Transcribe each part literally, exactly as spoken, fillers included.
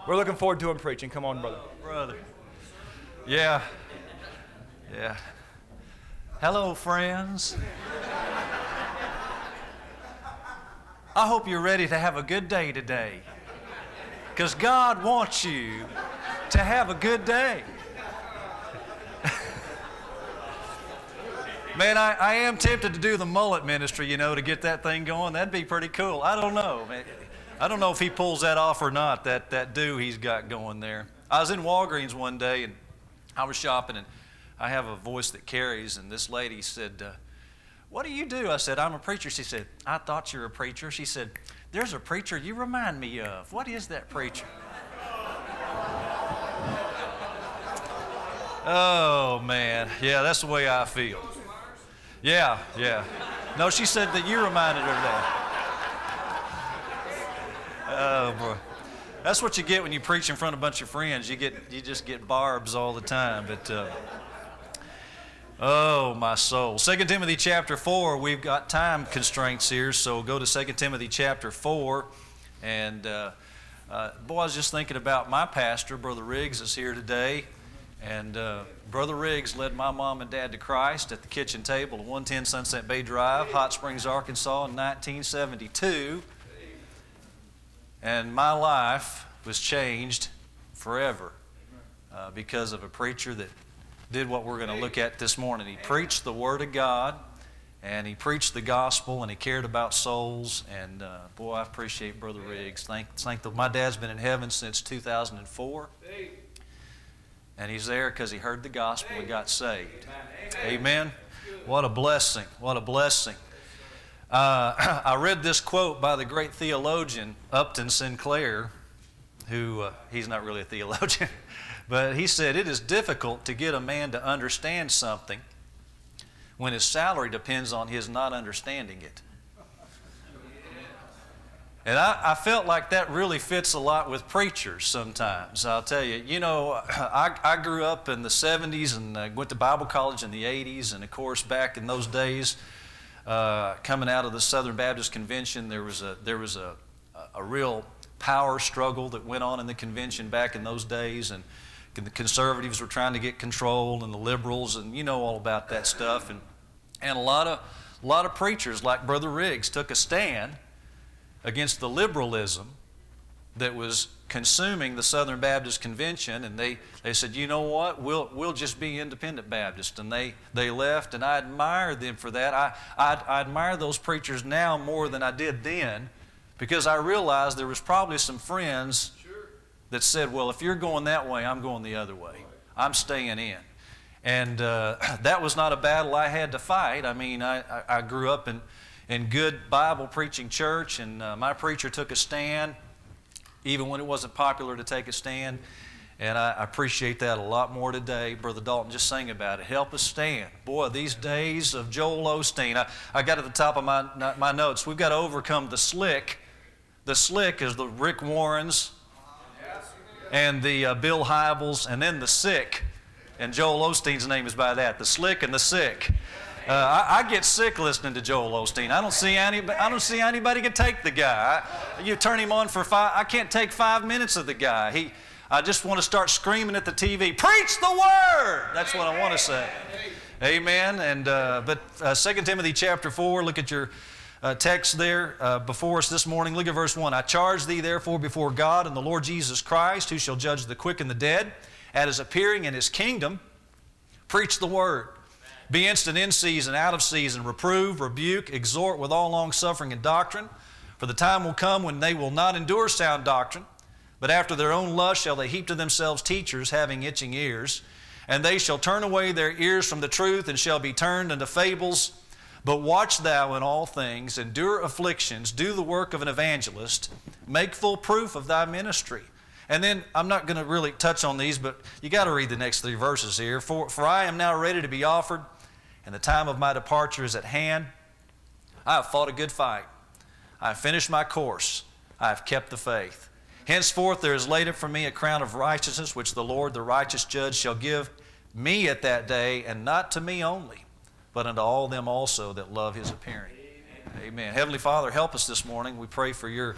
We're looking forward to him preaching. Come on, brother. Oh, brother. Yeah. Yeah. Hello, friends. I hope you're ready to have a good day today, because God wants you to have a good day. Man, I, I am tempted to do the mullet ministry, you know, to get that thing going. That'd be pretty cool. I don't know. I don't know if he pulls that off or not, that, that do he's got going there. I was in Walgreens one day, and I was shopping, and I have a voice that carries, and this lady said, uh, what do you do? I said, I'm a preacher. She said, I thought you were a preacher. She said, there's a preacher you remind me of. What is that preacher? Oh, man. Yeah, that's the way I feel. Yeah, yeah. No, she said that you reminded her of that. Oh, boy. That's what you get when you preach in front of a bunch of friends. You get, you just get barbs all the time. But, uh, oh, my soul. Second Timothy chapter four, we've got time constraints here, so go to Second Timothy chapter four. And, uh, uh, boy, I was just thinking about my pastor, Brother Riggs, is here today. And uh, Brother Riggs led my mom and dad to Christ at the kitchen table at one ten Sunset Bay Drive, Hot Springs, Arkansas in nineteen seventy-two. And my life was changed forever uh, because of a preacher that did what we're going to look at this morning. He preached the Word of God, and he preached the gospel, and he cared about souls. And uh, boy, I appreciate Brother Riggs. Thank, thank the, my dad's been in heaven since two thousand four. And he's there because he heard the gospel and got saved. Amen. What a blessing. What a blessing. Uh, I read this quote by the great theologian Upton Sinclair, who, uh, he's not really a theologian, but he said, it is difficult to get a man to understand something when his salary depends on his not understanding it. And I, I felt like that really fits a lot with preachers sometimes. I'll tell you, you know, I, I grew up in the seventies and I went to Bible college in the eighties. And of course, back in those days, uh, coming out of the Southern Baptist Convention, there was a there was a, a real power struggle that went on in the convention back in those days. And the conservatives were trying to get control, and the liberals, and you know all about that stuff. And and a lot of a lot of preachers like Brother Riggs took a stand against the liberalism that was consuming the Southern Baptist Convention, and they, they said, you know what, we'll we'll just be independent Baptist, and they, they left, and I admire them for that. I, I, I admire those preachers now more than I did then, because I realized there was probably some friends that said, well, if you're going that way, I'm going the other way. I'm staying in. And uh, that was not a battle I had to fight. I mean, I, I, I grew up in in good Bible preaching church, and uh, my preacher took a stand even when it wasn't popular to take a stand, and I, I appreciate that a lot more today. Brother Dalton just sang about it. Help us stand. Boy, these days of Joel Osteen, I, I got at the top of my, my notes, we've got to overcome the slick. The slick is the Rick Warrens and the uh, Bill Hybels, and then the sick, and Joel Osteen's name is by that, the slick and the sick. Uh, I, I get sick listening to Joel Osteen. I don't see any. I don't see anybody can take the guy. I, you turn him on for five. I can't take five minutes of the guy. He. I just want to start screaming at the T V. Preach the word. That's what I want to say. Amen. And uh, but uh, Second Timothy chapter four. Look at your uh, text there uh, before us this morning. Look at verse one. I charge thee therefore before God and the Lord Jesus Christ, who shall judge the quick and the dead, at his appearing in his kingdom. Preach the word. Be instant in season, out of season, reprove, rebuke, exhort with all longsuffering and doctrine. For the time will come when they will not endure sound doctrine, but after their own lust shall they heap to themselves teachers having itching ears. And they shall turn away their ears from the truth and shall be turned unto fables. But watch thou in all things, endure afflictions, do the work of an evangelist, make full proof of thy ministry. And then, I'm not going to really touch on these, but you got to read the next three verses here. For, for I am now ready to be offered, and the time of my departure is at hand. I have fought a good fight. I have finished my course. I have kept the faith. Henceforth there is laid up for me a crown of righteousness, which the Lord, the righteous judge, shall give me at that day, and not to me only, but unto all them also that love his appearing. Amen. Amen. Heavenly Father, help us this morning. We pray for your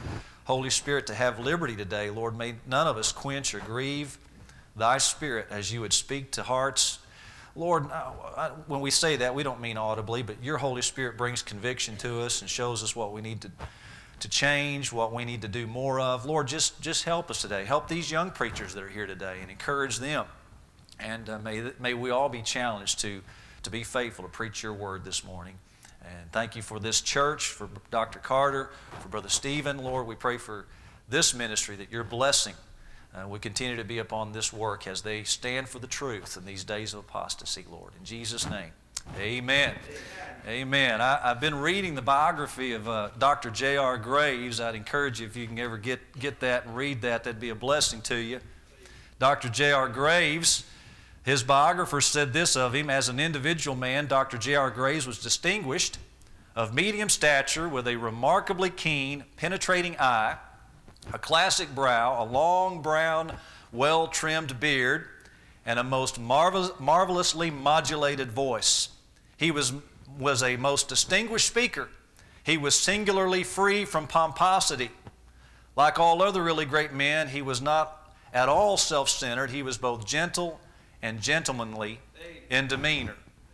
Holy Spirit, to have liberty today. Lord, may none of us quench or grieve Thy Spirit as You would speak to hearts. Lord, when we say that, we don't mean audibly, but Your Holy Spirit brings conviction to us and shows us what we need to, to change, what we need to do more of. Lord, just, just help us today. Help these young preachers that are here today and encourage them. And uh, may, may we all be challenged to, to be faithful to preach Your word this morning. And thank You for this church, for Doctor Carter, for Brother Stephen. Lord, we pray for this ministry that Your blessing Uh, we continue to be upon this work as they stand for the truth in these days of apostasy, Lord. In Jesus' name, amen. Amen. Amen. I, I've been reading the biography of uh, Doctor J R Graves. I'd encourage you, if you can ever get, get that and read that, that'd be a blessing to you. Doctor J R Graves, his biographer said this of him: as an individual man, Doctor J R Graves was distinguished, of medium stature, with a remarkably keen, penetrating eye, a classic brow, a long brown, well-trimmed beard, and a most marvel- marvelously modulated voice. He was, was a most distinguished speaker. He was singularly free from pomposity. Like all other really great men, he was not at all self-centered. He was both gentle and gentlemanly in demeanor.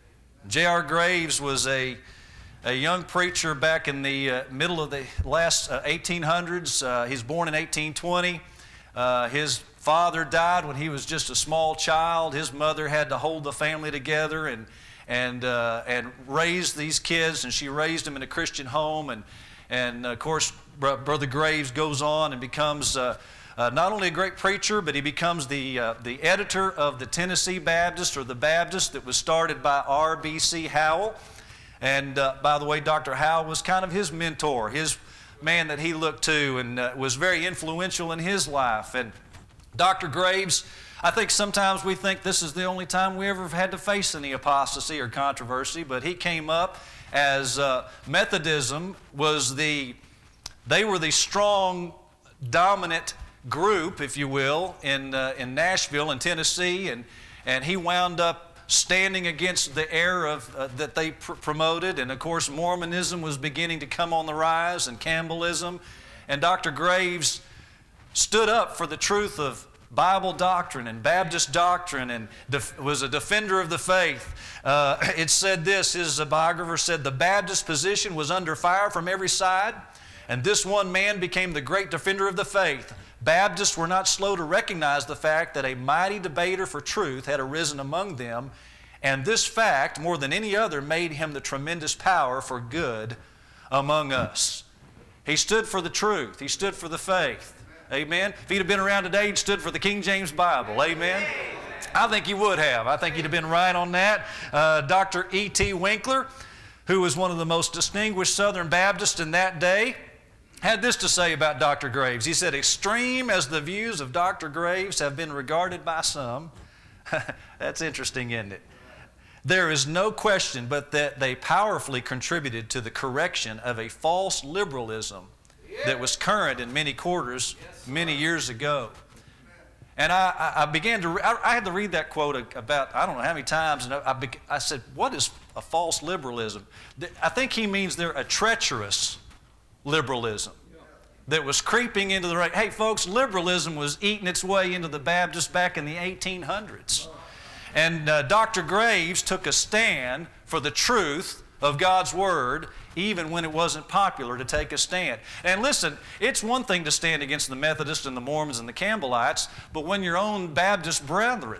J R Graves was a A young preacher back in the uh, middle of the last uh, eighteen hundreds. Uh, he's born in eighteen twenty. Uh, his father died when he was just a small child. His mother had to hold the family together and and uh, and raise these kids, and she raised them in a Christian home. And and of course, Br- Brother Graves goes on and becomes uh, uh, not only a great preacher, but he becomes the uh, the editor of the Tennessee Baptist, or the Baptist that was started by R B C Howell. And uh, by the way, Doctor Howell was kind of his mentor, his man that he looked to, and uh, was very influential in his life. And Doctor Graves, I think sometimes we think this is the only time we ever have had to face any apostasy or controversy, but he came up as uh, Methodism was the, they were the strong, dominant group, if you will, in uh, in Nashville, in Tennessee, and and he wound up standing against the error of, uh, that they pr- promoted. And of course, Mormonism was beginning to come on the rise, and Campbellism. And Doctor Graves stood up for the truth of Bible doctrine and Baptist doctrine, and def- was a defender of the faith. Uh, it said this, his biographer said, the Baptist position was under fire from every side, and this one man became the great defender of the faith. Baptists were not slow to recognize the fact that a mighty debater for truth had arisen among them, and this fact, more than any other, made him the tremendous power for good among us. He stood for the truth. He stood for the faith. Amen. If he'd have been around today, he'd stood for the King James Bible. Amen. I think he would have. I think he'd have been right on that. Uh, Doctor E T Winkler, who was one of the most distinguished Southern Baptists in that day, had this to say about Doctor Graves. He said, extreme as the views of Doctor Graves have been regarded by some, that's interesting, isn't it? There is no question but that they powerfully contributed to the correction of a false liberalism that was current in many quarters many years ago. And I, I began to, I had to read that quote about, I don't know how many times, and I, I said, what is a false liberalism? I think he means they're a treacherous liberalism that was creeping into the right. Hey, folks, liberalism was eating its way into the Baptists back in the eighteen hundreds. And uh, Doctor Graves took a stand for the truth of God's Word, even when it wasn't popular to take a stand. And listen, it's one thing to stand against the Methodists and the Mormons and the Campbellites, but when your own Baptist brethren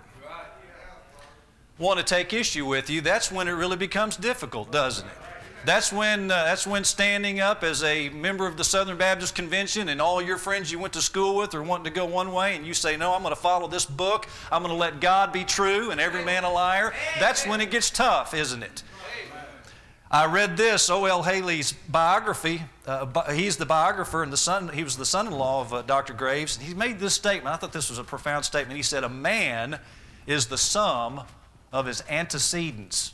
want to take issue with you, that's when it really becomes difficult, doesn't it? That's when, uh, that's when standing up as a member of the Southern Baptist Convention and all your friends you went to school with are wanting to go one way, and you say, no, I'm going to follow this book. I'm going to let God be true and every man a liar. That's when it gets tough, isn't it? I read this, O L Haley's biography. Uh, he's the biographer, and the son, he was the son-in-law of uh, Doctor Graves. He made this statement. I thought this was a profound statement. He said, a man is the sum of his antecedents.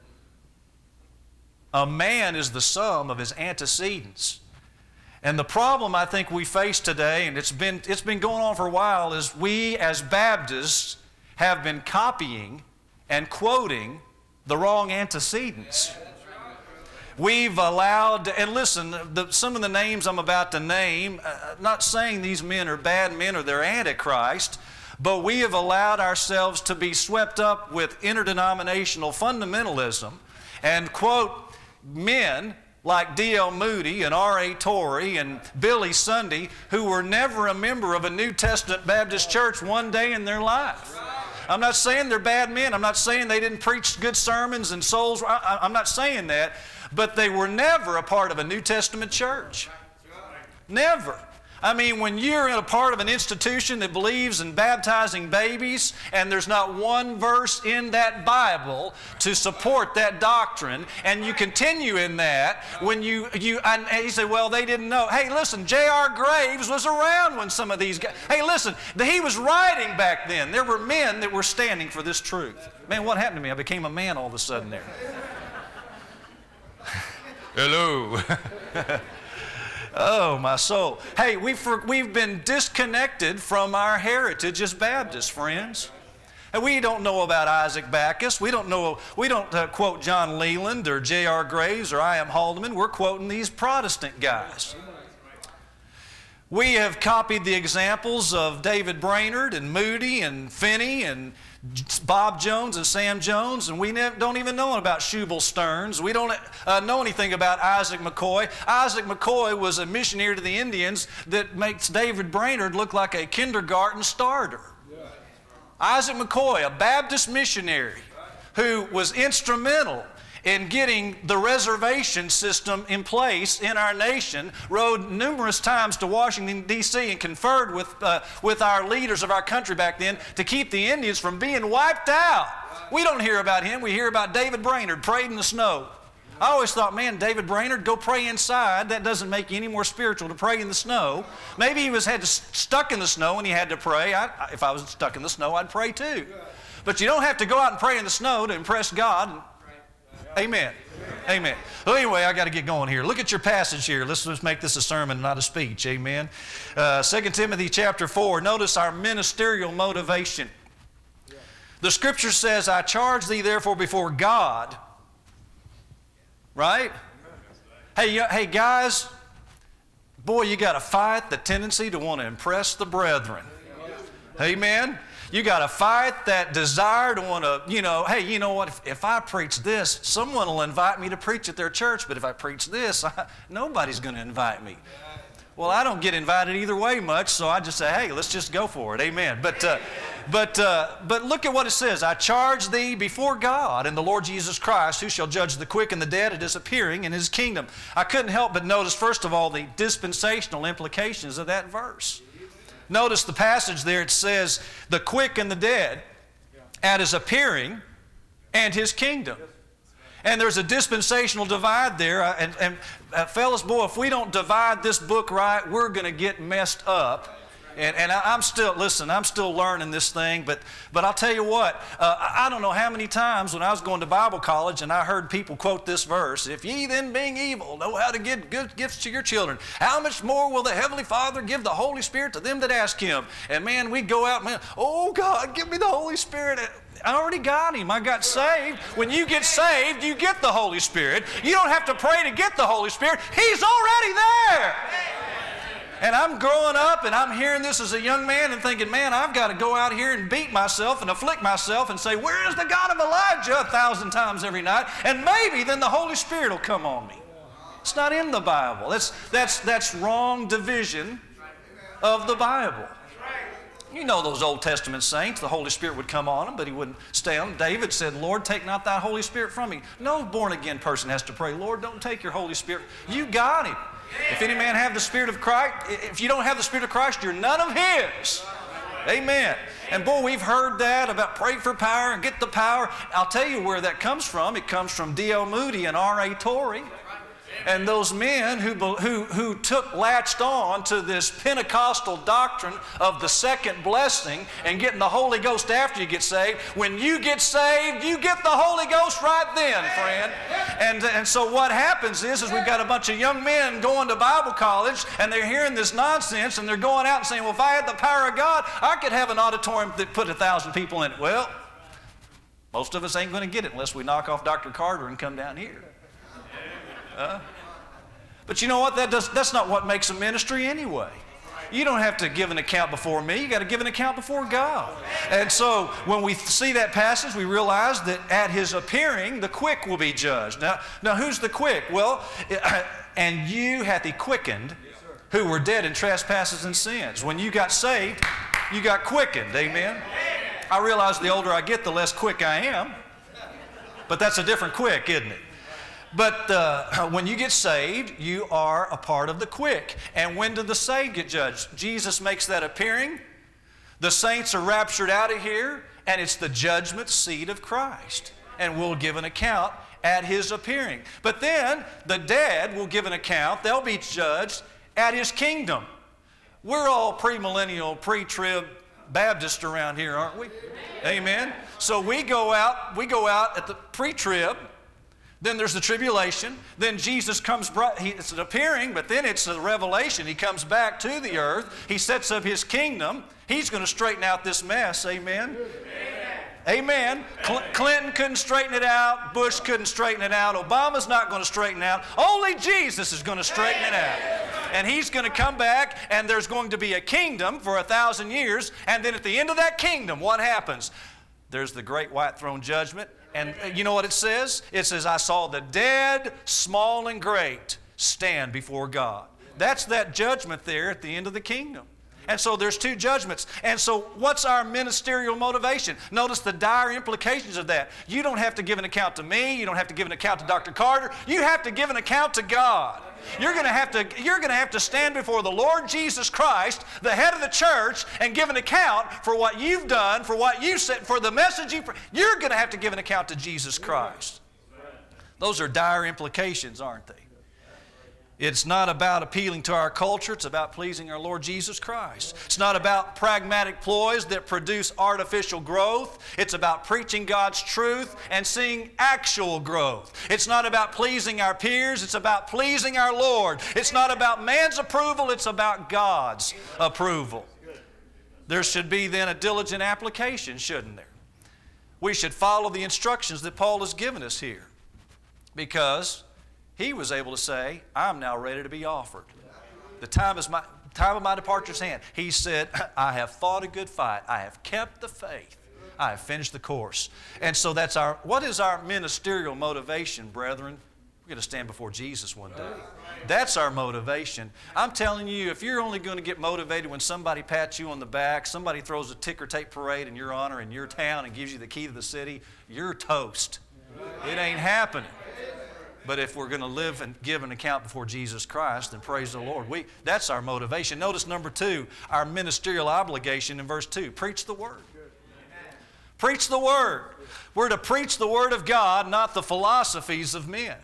A man is the sum of his antecedents. And the problem I think we face today, and it's been, it's been going on for a while, is we as Baptists have been copying and quoting the wrong antecedents. We've allowed, and listen, the, some of the names I'm about to name, uh, not saying these men are bad men or they're antichrist, but we have allowed ourselves to be swept up with interdenominational fundamentalism and quote men like D L Moody and R A Torrey and Billy Sunday, who were never a member of a New Testament Baptist church one day in their life. I'm not saying they're bad men. I'm not saying they didn't preach good sermons and souls. I, I'm not saying that. But they were never a part of a New Testament church. Never. I mean, when you're in a part of an institution that believes in baptizing babies and there's not one verse in that Bible to support that doctrine, and you continue in that, when you, you and you say, well, they didn't know. Hey, listen, J R Graves was around when some of these guys, hey, listen, he was writing back then. There were men that were standing for this truth. Man, what happened to me? I became a man all of a sudden there. Hello. Oh, my soul. Hey, we've, we've been disconnected from our heritage as Baptists, friends. And we don't know about Isaac Backus. We don't know, we don't uh, quote John Leland or J R Graves or I M Haldeman. We're quoting these Protestant guys. We have copied the examples of David Brainerd and Moody and Finney and Bob Jones and Sam Jones, and we don't even know about Shubal Stearns. We don't uh, know anything about Isaac McCoy. Isaac McCoy was a missionary to the Indians that makes David Brainerd look like a kindergarten starter. Yeah. Isaac McCoy, a Baptist missionary who was instrumental in getting the reservation system in place in our nation, rode numerous times to Washington, D C and conferred with, uh, with our leaders of our country back then to keep the Indians from being wiped out. We don't hear about him. We hear about David Brainerd, prayed in the snow. I always thought, man, David Brainerd, go pray inside. That doesn't make you any more spiritual to pray in the snow. Maybe he was had to, stuck in the snow and he had to pray. I, if I was stuck in the snow, I'd pray too. But you don't have to go out and pray in the snow to impress God. Amen. Amen. Well, anyway, I got to get going here. Look at your passage here. Let's just make this a sermon, not a speech. Amen. Uh, Second Timothy chapter four. Notice our ministerial motivation. The scripture says, I charge thee therefore before God. Right? Hey, hey guys, boy, you got to fight the tendency to want to impress the brethren. Amen. You got to fight that desire to want to, you know, hey, you know what, if, if I preach this, someone will invite me to preach at their church, but if I preach this, I, nobody's going to invite me. Well, I don't get invited either way much, so I just say, hey, let's just go for it. Amen. But, uh, but, uh, but look at what it says. I charge thee before God and the Lord Jesus Christ, who shall judge the quick and the dead at his appearing in his kingdom. I couldn't help but notice, first of all, the dispensational implications of that verse. Notice the passage there, it says, the quick and the dead at his appearing and his kingdom. And there's a dispensational divide there. Uh, and and uh, fellas, boy, if we don't divide this book right, we're going to get messed up. And, and I, I'm still, listen, I'm still learning this thing, but, but I'll tell you what, uh, I, I don't know how many times when I was going to Bible college and I heard people quote this verse, if ye then being evil know how to give good gifts to your children, how much more will the Heavenly Father give the Holy Spirit to them that ask Him? And man, we'd go out, man, oh God, give me the Holy Spirit. I already got Him. I got saved. When you get saved, you get the Holy Spirit. You don't have to pray to get the Holy Spirit. He's already there. And I'm growing up and I'm hearing this as a young man and thinking, man, I've got to go out here and beat myself and afflict myself and say, where is the God of Elijah a thousand times every night? And maybe then the Holy Spirit will come on me. It's not in the Bible. That's, that's, that's wrong division of the Bible. You know those Old Testament saints, the Holy Spirit would come on them, but He wouldn't stay on them. David said, Lord, take not thy Holy Spirit from me. No born-again person has to pray, Lord, don't take your Holy Spirit. You got Him. If any man have the Spirit of Christ, if you don't have the Spirit of Christ, you're none of His. Amen. And boy, we've heard that about pray for power and get the power. I'll tell you where that comes from. It comes from D L Moody and R A Torrey. And those men who, who, who took, latched on to this Pentecostal doctrine of the second blessing and getting the Holy Ghost after you get saved. When you get saved, you get the Holy Ghost right then, friend. And, and so what happens is, is we've got a bunch of young men going to Bible college and they're hearing this nonsense and they're going out and saying, well, if I had the power of God, I could have an auditorium that put a thousand people in it. Well, most of us ain't going to get it unless we knock off Doctor Carter and come down here. Uh, but you know what? That does, that's not what makes a ministry anyway. You don't have to give an account before me. You got to give an account before God. And so when we see that passage, we realize that at his appearing, the quick will be judged. Now, now who's the quick? Well, and you hath he quickened who were dead in trespasses and sins. When you got saved, you got quickened. Amen? I realize the older I get, the less quick I am. But that's a different quick, isn't it? But uh, when you get saved, you are a part of the quick. And when do the saved get judged? Jesus makes that appearing. The saints are raptured out of here, and it's the judgment seat of Christ. And we'll give an account at his appearing. But then the dead will give an account. They'll be judged at his kingdom. We're all premillennial, pre-trib Baptists around here, aren't we? Amen. So we go out, we go out at the pre-trib. Then there's the tribulation. Then Jesus comes, he, it's an appearing, but then it's a revelation. He comes back to the earth. He sets up his kingdom. He's going to straighten out this mess. Amen? Amen. Amen. Cl- Clinton couldn't straighten it out. Bush couldn't straighten it out. Obama's not going to straighten it out. Only Jesus is going to straighten it out. And he's going to come back, and there's going to be a kingdom for a thousand years. And then at the end of that kingdom, what happens? There's the great white throne judgment. And you know what it says? It says, I saw the dead, small and great, stand before God. That's that judgment there at the end of the kingdom. And so there's two judgments. And so what's our ministerial motivation? Notice the dire implications of that. You don't have to give an account to me. You don't have to give an account to Doctor Carter. You have to give an account to God. You're going to have to, you're going to have to stand before the Lord Jesus Christ, the head of the church, and give an account for what you've done, for what you said, for the message you... You're going to have to give an account to Jesus Christ. Those are dire implications, aren't they? It's not about appealing to our culture. It's about pleasing our Lord Jesus Christ. It's not about pragmatic ploys that produce artificial growth. It's about preaching God's truth and seeing actual growth. It's not about pleasing our peers. It's about pleasing our Lord. It's not about man's approval. It's about God's approval. There should be then a diligent application, shouldn't there? We should follow the instructions that Paul has given us here, because he was able to say, I'm now ready to be offered. The time is my time of my departure's hand. He said, I have fought a good fight. I have kept the faith. I have finished the course. And so that's our, what is our ministerial motivation, brethren? We're going to stand before Jesus one day. That's our motivation. I'm telling you, if you're only going to get motivated when somebody pats you on the back, somebody throws a ticker tape parade in your honor in your town and gives you the key to the city, you're toast. It ain't happening. But if we're going to live and give an account before Jesus Christ, then praise the Lord. We, that's our motivation. Notice number two, our ministerial obligation in verse two. Preach the Word. Preach the Word. We're to preach the Word of God, not the philosophies of men.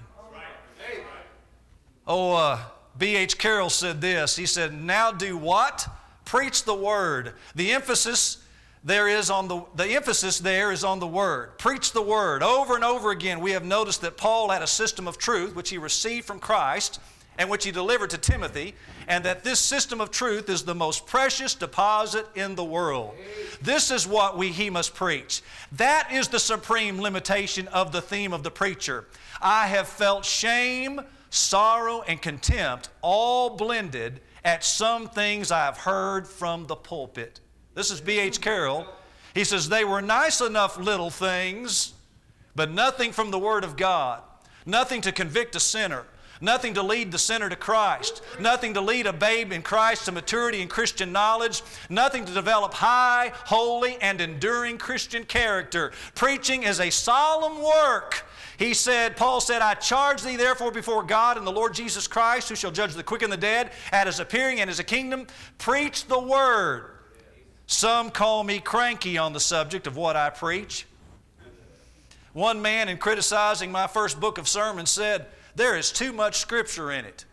Oh, uh, B H Carroll said this. He said, now do what? Preach the Word. The emphasis There is on the, the emphasis there is on the Word. Preach the Word. Over and over again, we have noticed that Paul had a system of truth which he received from Christ and which he delivered to Timothy, and that this system of truth is the most precious deposit in the world. This is what we he must preach. That is the supreme limitation of the theme of the preacher. I have felt shame, sorrow, and contempt all blended at some things I have heard from the pulpit. This is B H Carroll. He says, they were nice enough little things, but nothing from the Word of God. Nothing to convict a sinner. Nothing to lead the sinner to Christ. Nothing to lead a babe in Christ to maturity in Christian knowledge. Nothing to develop high, holy, and enduring Christian character. Preaching is a solemn work. He said, Paul said, I charge thee therefore before God and the Lord Jesus Christ, who shall judge the quick and the dead, at his appearing and his kingdom, preach the Word. Some call me cranky on the subject of what I preach. One man, in criticizing my first book of sermons, said, there is too much Scripture in it.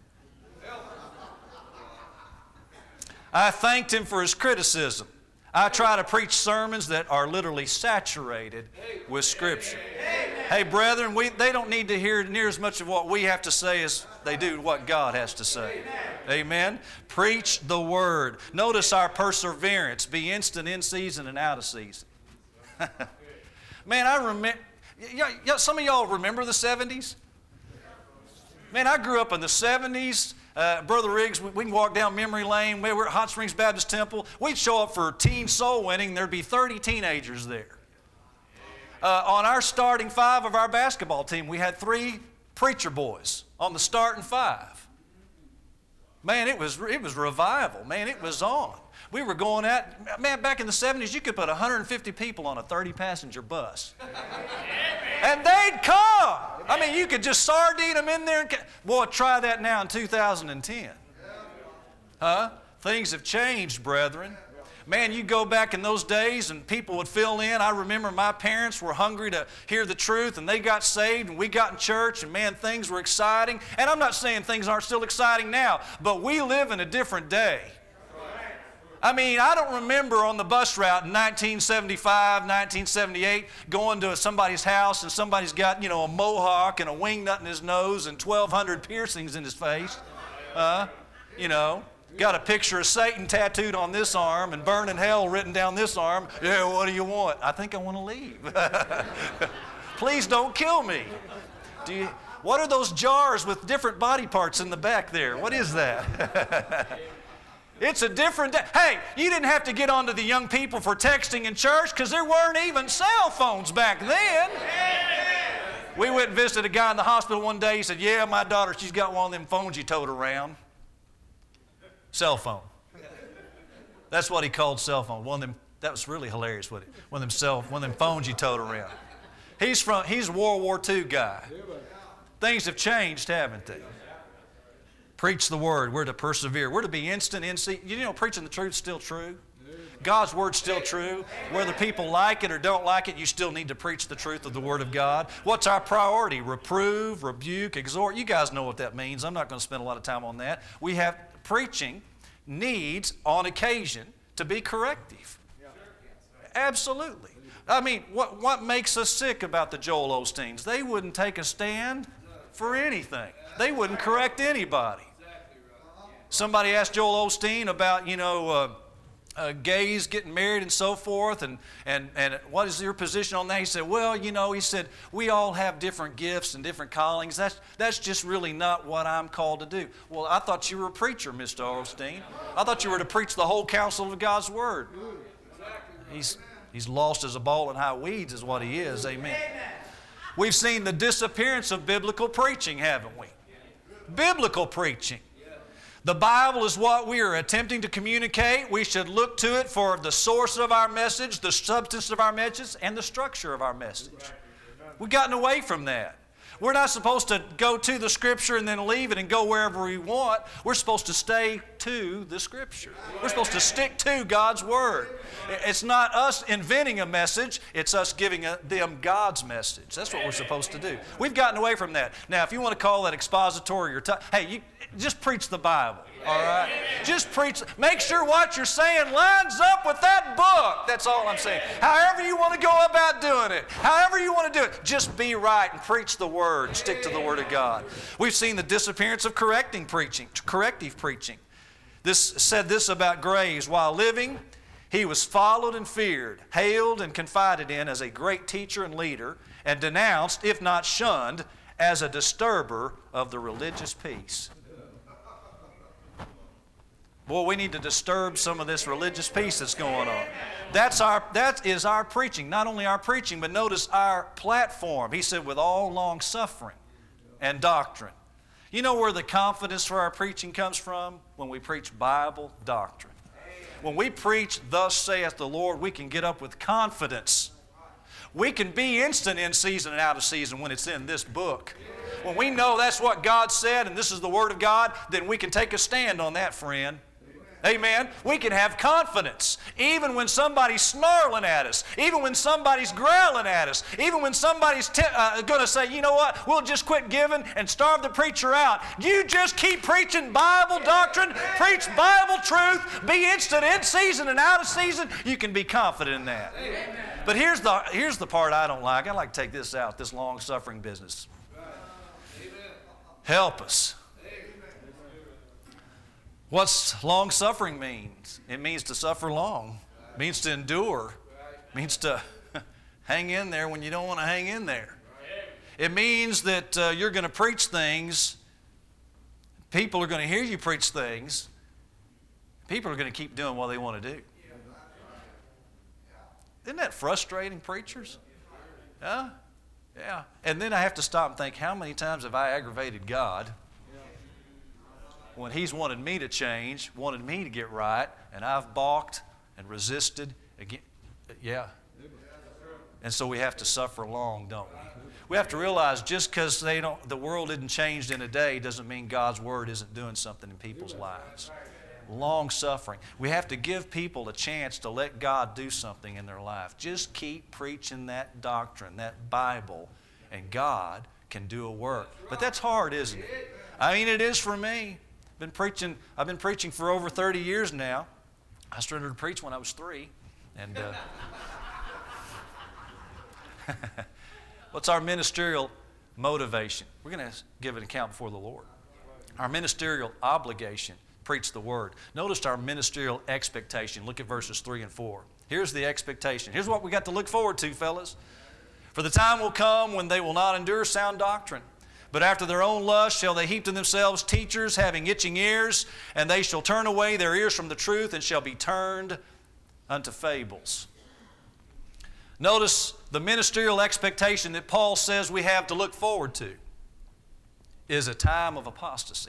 I thanked him for his criticism. I try to preach sermons that are literally saturated with Scripture. Hey, brethren, we, they don't need to hear near as much of what we have to say as they do what God has to say. Amen. Preach the Word. Notice our perseverance. Be instant in season and out of season. Man, I remember, some of y'all remember the seventies? Man, I grew up in the seventies. Uh, Brother Riggs, we, we can walk down memory lane. We were at Hot Springs Baptist Temple. We'd show up for teen soul winning. There'd be thirty teenagers there. Uh, on our starting five of our basketball team, we had three preacher boys on the starting five. Man, it was, it was revival. Man, it was on. We were going at, man, back in the seventies, you could put one hundred fifty people on a thirty passenger bus. And they'd come. I mean, you could just sardine them in there. And, boy, try that now in two thousand ten. Huh? Things have changed, brethren. Man, you go back in those days and people would fill in. I remember my parents were hungry to hear the truth and they got saved and we got in church and man, things were exciting. And I'm not saying things aren't still exciting now, but we live in a different day. I mean, I don't remember on the bus route in nineteen seventy-five, nineteen seventy-eight, going to somebody's house and somebody's got, you know, a mohawk and a wingnut in his nose and twelve hundred piercings in his face. Uh, you know, got a picture of Satan tattooed on this arm and burning hell written down this arm. Yeah, what do you want? I think I want to leave. Please don't kill me. Do you, what are those jars with different body parts in the back there? What is that? It's a different day. Hey, you didn't have to get on to the young people for texting in church because there weren't even cell phones back then. We went and visited a guy in the hospital one day. He said, yeah, my daughter, she's got one of them phones you tote around. Cell phone. That's what he called cell phone. One of them, that was really hilarious, wasn't it? One of them, cell, one of them phones you tote around. He's from, he's a World War Two guy. Things have changed, haven't they? Preach the word. We're to persevere. We're to be instant in season. You know, preaching the truth is still true. God's word's still true. Whether people like it or don't like it, you still need to preach the truth of the word of God. What's our priority? Reprove, rebuke, exhort. You guys know what that means. I'm not going to spend a lot of time on that. We have preaching needs on occasion to be corrective. Absolutely. I mean, what, what makes us sick about the Joel Osteens? They wouldn't take a stand for anything. They wouldn't correct anybody. Somebody asked Joel Osteen about, you know, uh, uh, gays getting married and so forth, and, and, and what is your position on that? He said, well, you know, he said, we all have different gifts and different callings. That's, that's just really not what I'm called to do. Well, I thought you were a preacher, Mister Osteen. I thought you were to preach the whole counsel of God's Word. He's, he's lost as a ball in high weeds is what he is. Amen. We've seen the disappearance of biblical preaching, haven't we? Biblical preaching. The Bible is what we are attempting to communicate. We should look to it for the source of our message, the substance of our message, and the structure of our message. We've gotten away from that. We're not supposed to go to the Scripture and then leave it and go wherever we want. We're supposed to stay to the Scripture. We're supposed to stick to God's Word. It's not us inventing a message. It's us giving a, them God's message. That's what we're supposed to do. We've gotten away from that. Now, if you want to call that expository or t- hey, you just preach the Bible. All right? Just preach. Make sure what you're saying lines up with that book. That's all I'm saying. However you want to go about doing it, however you want to do it, just be right and preach the Word and stick to the Word of God. We've seen the disappearance of correcting preaching, corrective preaching. This said this about Graves. While living, he was followed and feared, hailed and confided in as a great teacher and leader, and denounced, if not shunned, as a disturber of the religious peace. Boy, we need to disturb some of this religious peace that's going on. That's our, that is our preaching. Not only our preaching, but notice our platform. He said, with all long suffering and doctrine. You know where the confidence for our preaching comes from? When we preach Bible doctrine. When we preach, thus saith the Lord, we can get up with confidence. We can be instant in season and out of season when it's in this book. When we know that's what God said and this is the Word of God, then we can take a stand on that, friend. Amen. We can have confidence even when somebody's snarling at us, even when somebody's growling at us, even when somebody's te- uh, going to say, you know what, we'll just quit giving and starve the preacher out. You just keep preaching Bible doctrine, preach Bible truth, be instant in season and out of season. You can be confident in that. Amen. But here's the, here's the part I don't like. I like to take this out, this long-suffering business. Help us. What's long-suffering means? It means to suffer long. It means to endure. It means to hang in there when you don't want to hang in there. It means that uh, you're going to preach things People are going to hear you preach things. People are going to keep doing what they want to do. Isn't that frustrating, preachers? Huh? Yeah. And then I have to stop and think, how many times have I aggravated God when He's wanted me to change, wanted me to get right, and I've balked and resisted again? Yeah. And so we have to suffer long, don't we? We have to realize just because they don't, the world isn't changed in a day doesn't mean God's Word isn't doing something in people's lives. Long suffering. We have to give people a chance to let God do something in their life. Just keep preaching that doctrine, that Bible, and God can do a work. But that's hard, isn't it? I mean, it is for me. Been preaching. I've been preaching for over thirty years now. I started to preach when I was three, and uh, what's our ministerial motivation? We're going to give an account before the Lord. Our ministerial obligation. Preach the Word. Notice our ministerial expectation. Look at verses three and four. Here's the expectation. Here's what we got to look forward to, fellas. For the time will come when they will not endure sound doctrine, but after their own lust shall they heap to themselves teachers having itching ears, and they shall turn away their ears from the truth and shall be turned unto fables. Notice the ministerial expectation that Paul says we have to look forward to is a time of apostasy.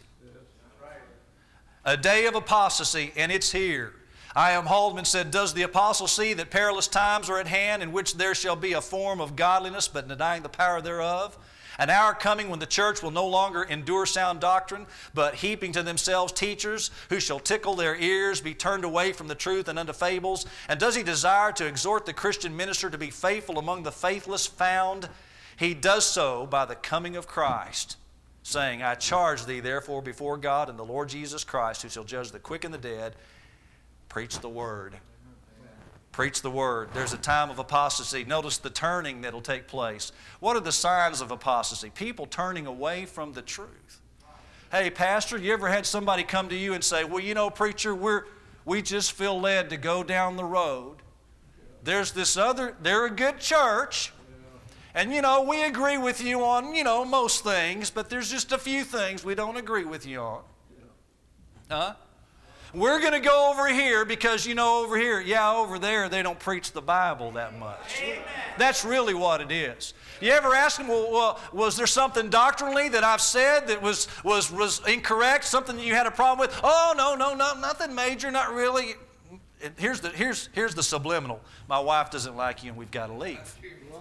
A day of apostasy, and it's here. I M Haldeman said, does the apostle see that perilous times are at hand in which there shall be a form of godliness but denying the power thereof? An hour coming when the church will no longer endure sound doctrine, but heaping to themselves teachers who shall tickle their ears, be turned away from the truth and unto fables. And does he desire to exhort the Christian minister to be faithful among the faithless found? He does so by the coming of Christ, saying, I charge thee therefore before God and the Lord Jesus Christ, who shall judge the quick and the dead, preach the Word. Preach the Word. There's a time of apostasy. Notice the turning that will take place. What are the signs of apostasy? People turning away from the truth. Hey, pastor, you ever had somebody come to you and say, well, you know, preacher, we're, we just feel led to go down the road. There's this other, they're a good church. And, you know, we agree with you on, you know, most things, but there's just a few things we don't agree with you on. Huh? We're going to go over here because, you know, over here, yeah, over there, they don't preach the Bible that much. Amen. That's really what it is. You ever ask them, well, well, was there something doctrinally that I've said that was, was, was incorrect, something that you had a problem with? Oh, no, no, no, nothing major, not really. And here's the, here's, here's the subliminal. My wife doesn't like you and we've got to leave.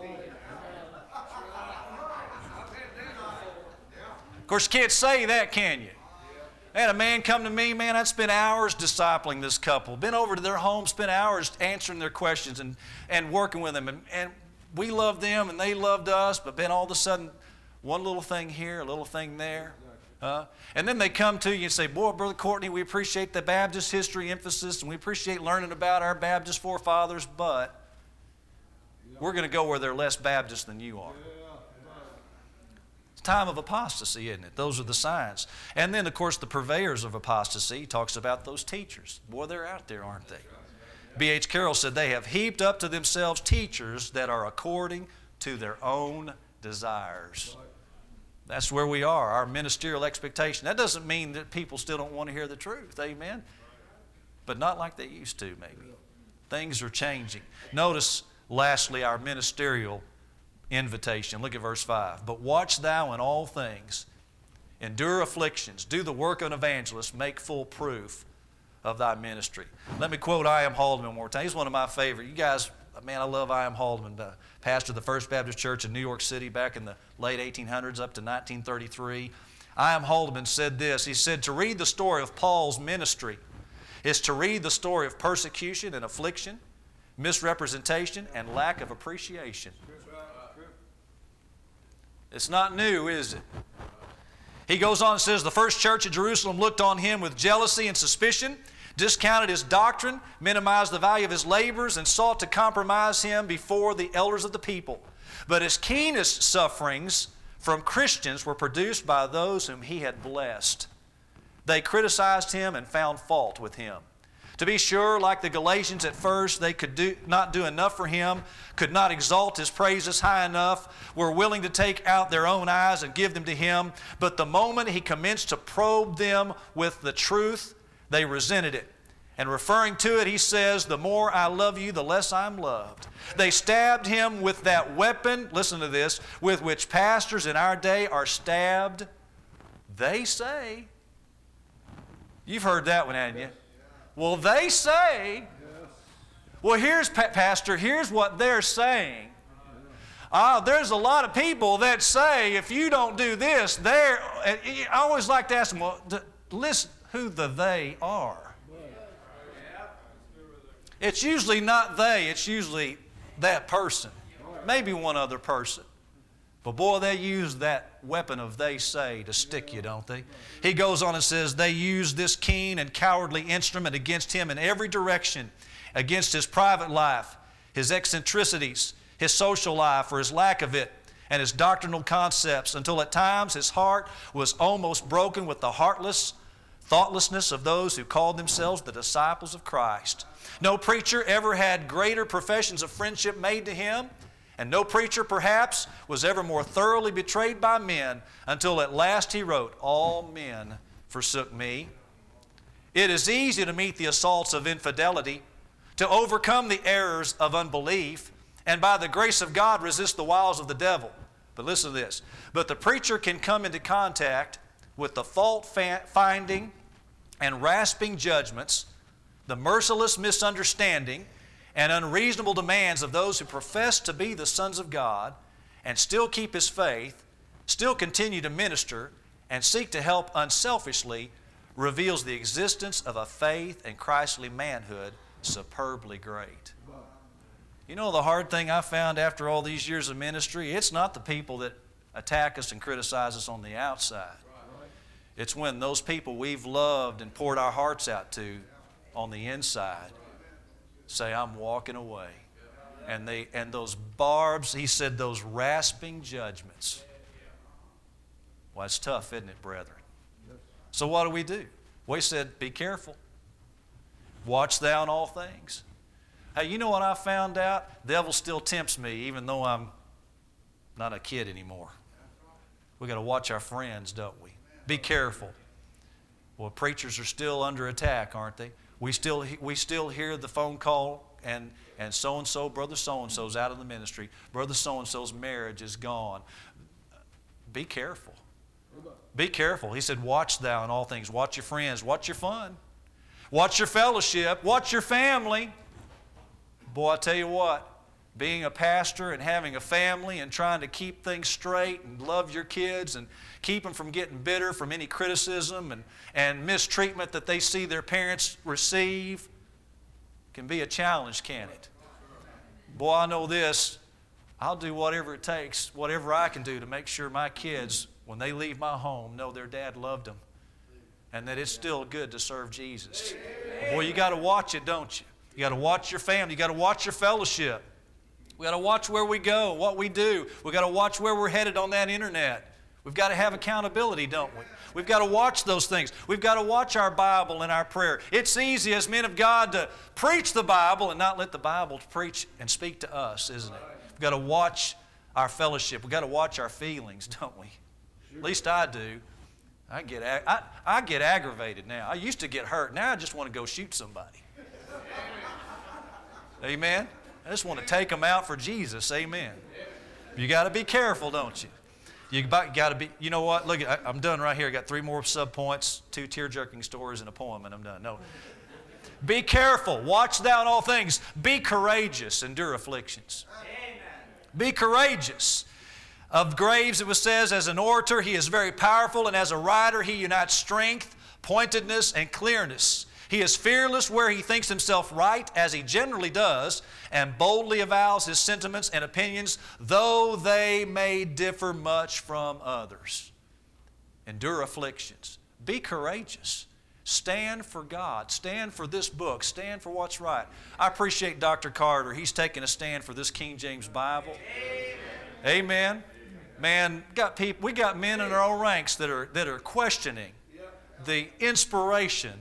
Of course, you can't say that, can you? I had a man come to me, man, I'd spent hours discipling this couple. Been over to their home, spent hours answering their questions and, and working with them. And, and we loved them and they loved us, but then all of a sudden, one little thing here, a little thing there. Uh, and then they come to you and say, boy, Brother Courtney, we appreciate the Baptist history emphasis and we appreciate learning about our Baptist forefathers, but we're going to go where they're less Baptist than you are. Time of apostasy, isn't it? Those are the signs. And then, of course, the purveyors of apostasy, he talks about those teachers. Boy, they're out there, aren't they? B H Carroll said, they have heaped up to themselves teachers that are according to their own desires. That's where we are, our ministerial expectation. That doesn't mean that people still don't want to hear the truth, amen? But not like they used to, maybe. Things are changing. Notice, lastly, our ministerial invitation. Look at verse five. But watch thou in all things, endure afflictions, do the work of an evangelist, make full proof of thy ministry. Let me quote I M Haldeman one more time. He's one of my favorite. You guys, man, I love I M Haldeman, the pastor of the First Baptist Church in New York City back in the late eighteen hundreds up to nineteen thirty-three. I M Haldeman said this. He said, to read the story of Paul's ministry is to read the story of persecution and affliction, misrepresentation, and lack of appreciation. It's not new, is it? He goes on and says, the first church at Jerusalem looked on him with jealousy and suspicion, discounted his doctrine, minimized the value of his labors, and sought to compromise him before the elders of the people. But his keenest sufferings from Christians were produced by those whom he had blessed. They criticized him and found fault with him. To be sure, like the Galatians at first, they could do, not do enough for him, could not exalt his praises high enough, were willing to take out their own eyes and give them to him. But the moment he commenced to probe them with the truth, they resented it. And referring to it, he says, the more I love you, the less I'm loved. They stabbed him with that weapon, listen to this, with which pastors in our day are stabbed, they say. You've heard that one, haven't you? Well, they say. Well, here's, Pastor, here's what they're saying. Ah, there's a lot of people that say if you don't do this, they're, I always like to ask them, well, listen who the they are. It's usually not they, it's usually that person. Maybe one other person. But boy, they use that weapon of they say to stick you, don't they? He goes on and says, they use this keen and cowardly instrument against him in every direction, against his private life, his eccentricities, his social life or his lack of it, and his doctrinal concepts, until at times his heart was almost broken with the heartless thoughtlessness of those who called themselves the disciples of Christ. No preacher ever had greater professions of friendship made to him, and no preacher, perhaps, was ever more thoroughly betrayed by men, until at last he wrote, all men forsook me. It is easy to meet the assaults of infidelity, to overcome the errors of unbelief, and by the grace of God resist the wiles of the devil. But listen to this. But the preacher can come into contact with the fault-finding and rasping judgments, the merciless misunderstanding, and unreasonable demands of those who profess to be the sons of God and still keep his faith, still continue to minister, and seek to help unselfishly, reveals the existence of a faith and Christly manhood superbly great. You know the hard thing I found after all these years of ministry? It's not the people that attack us and criticize us on the outside. It's when those people we've loved and poured our hearts out to on the inside say, I'm walking away. And they and those barbs, he said, those rasping judgments. Well, it's tough, isn't it, brethren? So what do we do? We said, be careful. Watch thou in all things. Hey, you know what I found out? The devil still tempts me, even though I'm not a kid anymore. We got to watch our friends, don't we? Be careful. Well, preachers are still under attack, aren't they? We still we still hear the phone call, and and so and so, brother so and so's out of the ministry. Brother so and so's marriage is gone. Be careful. Be careful. He said, watch thou in all things. Watch your friends. Watch your fun. Watch your fellowship. Watch your family. Boy, I tell you what, being a pastor and having a family and trying to keep things straight and love your kids and keep them from getting bitter from any criticism and, and mistreatment that they see their parents receive can be a challenge, can't it? Boy, I know this. I'll do whatever it takes, whatever I can do to make sure my kids, when they leave my home, know their dad loved them and that it's still good to serve Jesus. Boy, you got to watch it, don't you? You got to watch your family. You got to watch your fellowship. We got to watch where we go, what we do. We got to watch where we're headed on that internet. We've got to have accountability, don't we? We've got to watch those things. We've got to watch our Bible and our prayer. It's easy as men of God to preach the Bible and not let the Bible preach and speak to us, isn't it? We've got to watch our fellowship. We've got to watch our feelings, don't we? At least I do. I get, I, I get aggravated now. I used to get hurt. Now I just want to go shoot somebody. Amen? I just want to take them out for Jesus. Amen. You got to be careful, don't you? You got to be, you know what? Look, I, I'm done right here. I got three more subpoints, two tear-jerking stories, and a poem, and I'm done. No. Be careful. Watch thou in all things. Be courageous. Endure afflictions. Amen. Be courageous. Of Graves, it was says, as an orator, he is very powerful, and as a writer, he unites strength, pointedness, and clearness. He is fearless where he thinks himself right, as he generally does, and boldly avows his sentiments and opinions, though they may differ much from others. Endure afflictions. Be courageous. Stand for God. Stand for this book. Stand for what's right. I appreciate Doctor Carter. He's taking a stand for this King James Bible. Amen. Amen. Man, got people, we got men in our own ranks that are, that are questioning the inspiration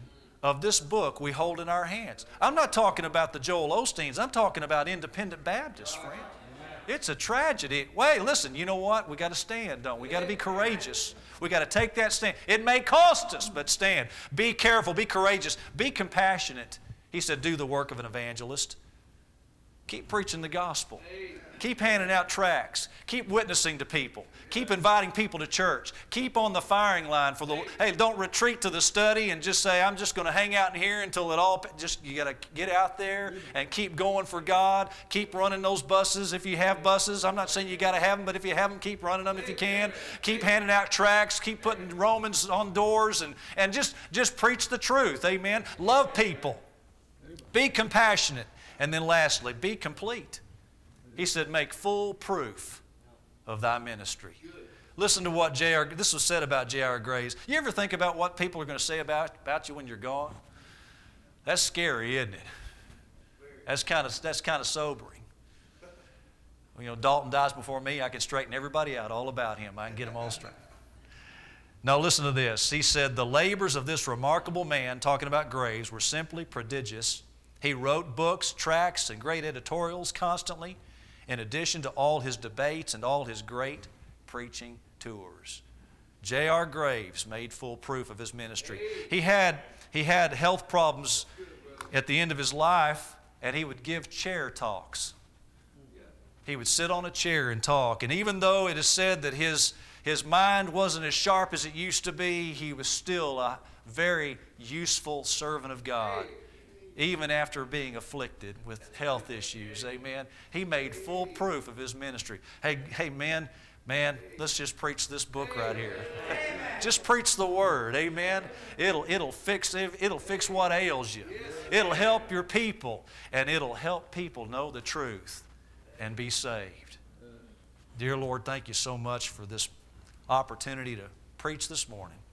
of this book we hold in our hands. I'm not talking about the Joel Osteens. I'm talking about independent Baptists, friend. It's a tragedy. Wait, listen, you know what? We got to stand, don't we? We got to be courageous. We got to take that stand. It may cost us, but stand. Be careful, be courageous, be compassionate. He said, do the work of an evangelist. Keep preaching the gospel. Keep handing out tracts. Keep witnessing to people. Keep inviting people to church. Keep on the firing line for the. Hey, don't retreat to the study and just say, I'm just going to hang out in here until it all. Just you got to get out there and keep going for God. Keep running those buses if you have buses. I'm not saying you got to have them, but if you have them, keep running them if you can. Keep handing out tracts. Keep putting Romans on doors and and just just preach the truth. Amen. Love people. Be compassionate. And then lastly, be complete. He said, make full proof of thy ministry. Listen to what J R this was said about J R Graves. You ever think about what people are going to say about, about you when you're gone? That's scary, isn't it? That's kind of that's kind of sobering. You know, Dalton dies before me. I can straighten everybody out all about him. I can get them all straight. Now listen to this. He said, the labors of this remarkable man, talking about Graves, were simply prodigious. He wrote books, tracts, and great editorials constantly, in addition to all his debates and all his great preaching tours. J R Graves made full proof of his ministry. He had, he had health problems at the end of his life, and he would give chair talks. He would sit on a chair and talk. And even though it is said that his, his mind wasn't as sharp as it used to be, he was still a very useful servant of God. Even after being afflicted with health issues, amen. He made full proof of his ministry. Hey, hey, man, man, let's just preach this book right here. Just preach the word, amen. It'll it'll fix it'll fix what ails you. It'll help your people, and it'll help people know the truth and be saved. Dear Lord, thank you so much for this opportunity to preach this morning.